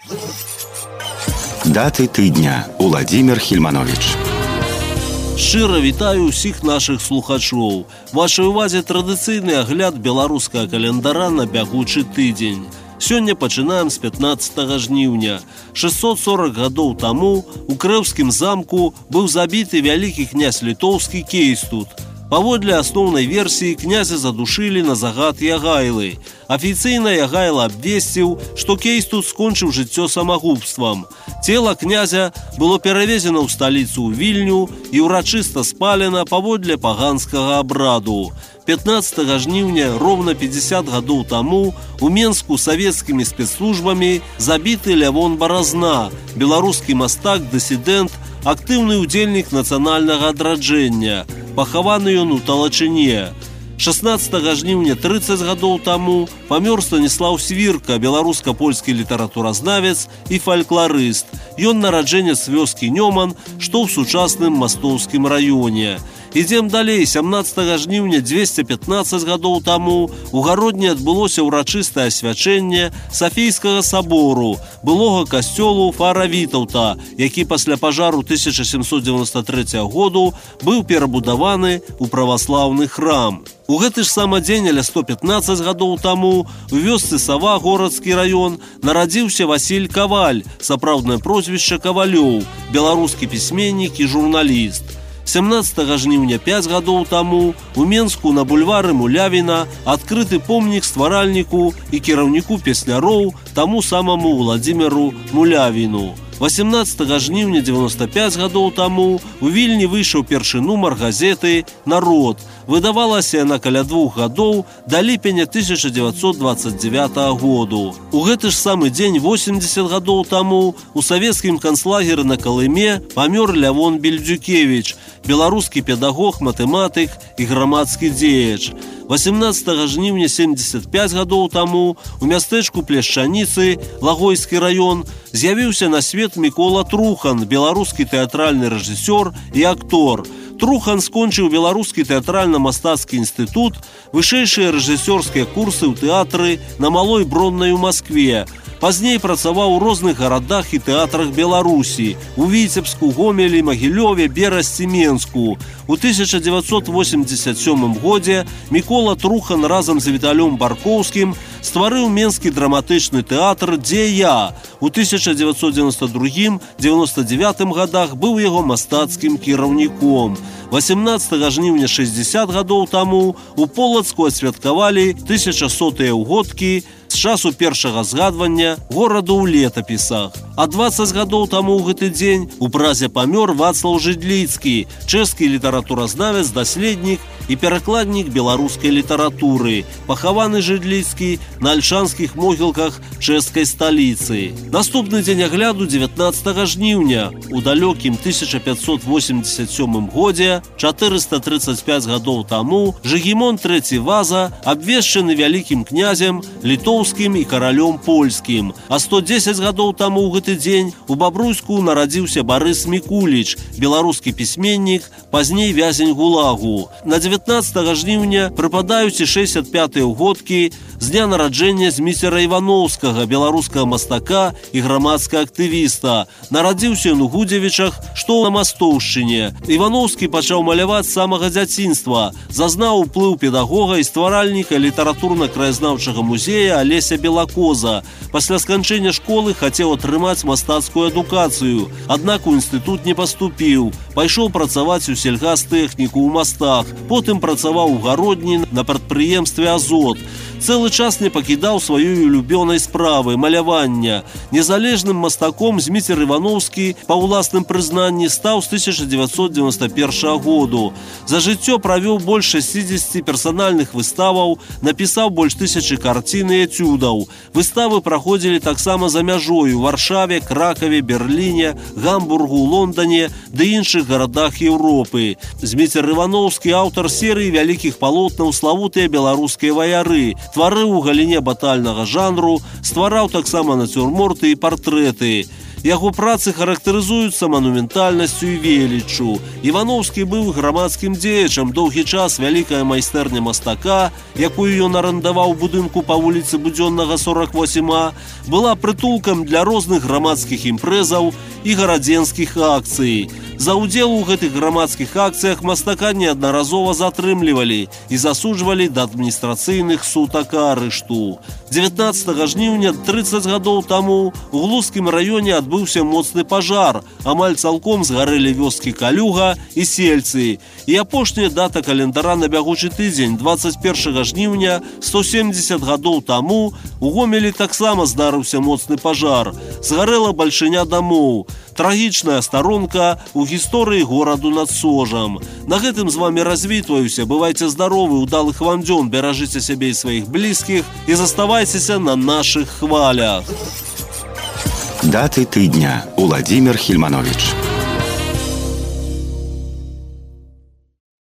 Даты тыдня. Уладзімір Хільманович. Шчыра вітаю ўсіх нашых слухачоў. Вашай увазе традыцыйны агляд беларускага календара на бягучы тыдзень. Сёння пачынаем з 15 жніўня. 640 гадоў таму у Крэўскім замку быў забіты вялікі князь літоўскі Кейстут. Паводле асноўнай версіі князя задушылі на загад Ягайлы. Афіцыйна Ягайла абвесціў, што Кейстут скончыў жыццё самагубствам. Цела князя было перавезена ў сталіцу ў Вільню і ўрачыста спалена паводле паганскага абраду. 15 жніўня, роўна 50 гадоў таму, у Менску савецкімі спецслужбамі забіты Лявон Баразна, беларускі мастак, дысідэнт, актыўны ўдзельнік нацыянальнага адраджэння. Пахаваны ён у Талачыне. 16 жніўня 30 гадоў таму памёр Станіслаў Свірка, беларуска-польскі літаратуразнавец і фалькларыст. Ён нараджэнец вёскі Нёман, што ў сучасным Мастоўскім раёне. Ідзем далей. 17 жніўня 215 гадоў таму у Гародні адбылося ўрачыстае асвячэнне Сафійскага сабору, былога касцёлу Фара Вітаўта, які пасля пажару 1793 году быў перабудаваны ў праваслаўны храм. У гэты ж самы дзень, аля 115 гадоў таму, у вёсцы Сава, горадскі раён, нарадзіўся Васіль Каваль, сапраўднае прозвішча Кавалёў, беларускі пісьменнік і журналіст. 17 жніўня 5 гадоў таму у Менску на бульвары Мулявіна адкрыты помнік стваральніку і кіраўніку песляроў таму самаму Уладзіміру Мулявіну. 18 жніўня 95 гадоў таму у Вільні выйшаў першы нумар газеты «Народ». Выдавалася яна каля 2 гадоў да ліпеня 1929 году. У гэты ж самы дзень 80 гадоў таму у савецкім канцлагеры на Калыме памёр Лявон Бельдзюкевіч, беларускі педагог, матэматык і грамадскі дзеяч. 18 жніўня 75 гадоў таму у мястэчку Плешчаніцы, Лагойскі раён, з'явіўся на свет Мікола Трухан, беларускі тэатральны рэжысёр і актор. Трухан скончыў беларускі тэатральна-мастацкі інстытут, вышэйшыя рэжысёрскія курсы ў тэатры на Малой Броннай у Маскве. Пазней працаваў у розных гарадах і тэатрах Беларусі, у Віцебску, Гомелі, Магілёве, Берасці, Менску. У 1987 годзе Мікола Трухан разам з Віталём Баркоўскім стварыў Менскі драматычны тэатр «Дзе я?». У 1992-99 годах быў яго мастацкім кіраўніком. 18 жніўня 60 гадоў таму у Полацку адсвяткавалі 1100-е ўгодкі з часу першага згадвання гораду ў летапісах. А 20 гадоў таму ў гэты дзень у Празе памёр Вацлаў Жыдліцкі, чэшскі літаратуразнавец, даследнік і перакладнік беларускай літаратуры. Пахаваны Жыдліцкі на альшанскіх могілках чэшскай сталіцы. Наступны дзень агляду 19 жніўня. У далёкім 1587 годзе, 435 гадоў таму, Жыгімон III Ваза абвешчаны вялікім князем, літоўскім і каралём польскім. А 110 гадоў таму ў гэты дзень у Бабруйску нарадзіўся Барыс Мікуліч, беларускі пісьменнік, пазней вязень ГУЛАГу. На 19 жніўня прыпадаюць і 65-е ўгодкі з дня нараджэння Зміцера Івановскага, беларускага мастака і грамадскага актывіста. Нарадзіўся ён у Гудзевічах, што на Мастоўшчыне. Івановскі пачаў маляваць з самага дзяцінства, зазнаў уплыў педагога і стваральніка літаратурна-краязнаўчага музея Алеся Белакоза. Пасля сканчэння школы хацеў атрымаць мастацкую адукацыю, аднак у інстытут не паступіў. Пайшоў працаваць у сельгастэхніку ў Мастах, потым працаваў у Гародні на прадпрыемстве «Азот». Цэлы час не пакідаў сваёй улюбёнай справы – малявання. Незалежным мастаком Зміцер Івановскі па ўласным прызнанні стаў з 1991 году. За жыццё правёў больш 60 персанальных выставаў, напісаў больш 1000 карцін і этюдаў. Выставы праходзілі таксама за мяжой у Варшаве, Кракаве, Берліне, Гамбургу, Лондане ды іншых гарадах Еўропы. Зміцер Івановскі – аўтар серыі вялікіх палотнаў «Славутыя беларускія ваяры», тварыў у галіне батальнага жанру, ствараў таксама нацюрморты і партрэты. Яго працы характарызуюцца манументальнасцю і веліччу. Івановскі быў грамадскім дзеячам, доўгі час вялікая майстэрня мастака, якую ён арандаваў будынку па вуліцы Будзённага 48А, была прытулкам для розных грамадскіх імпрэзаў і гарадзенскіх акцый. За ўдзел у гэтых грамадскіх акцыях мастака неаднаразова затрымлівалі і засуджвалі да адміністрацыйных сутак арышту. 19 жніўня 30 гадоў таму у Глузскім раёне адбыўся моцны пажар. Амаль цалком згарэлі вёскі Калюга і Сельцы. І апошняя дата календара на бягучы тыдзень, 21 жніўня 170 гадоў таму у Гомелі таксама здарыўся моцны пажар. Згарэла бальшыня дамоў. Трагічная старонка ў гісторыі гораду над Сожам. На гэтым з вами развітваюся. Бывайце здаровы, удалых вам дзён, беражыце сябе і сваіх блізкіх і заставайцеся на нашых хвалях. Даты тыдня. Уладзімір Хільманович.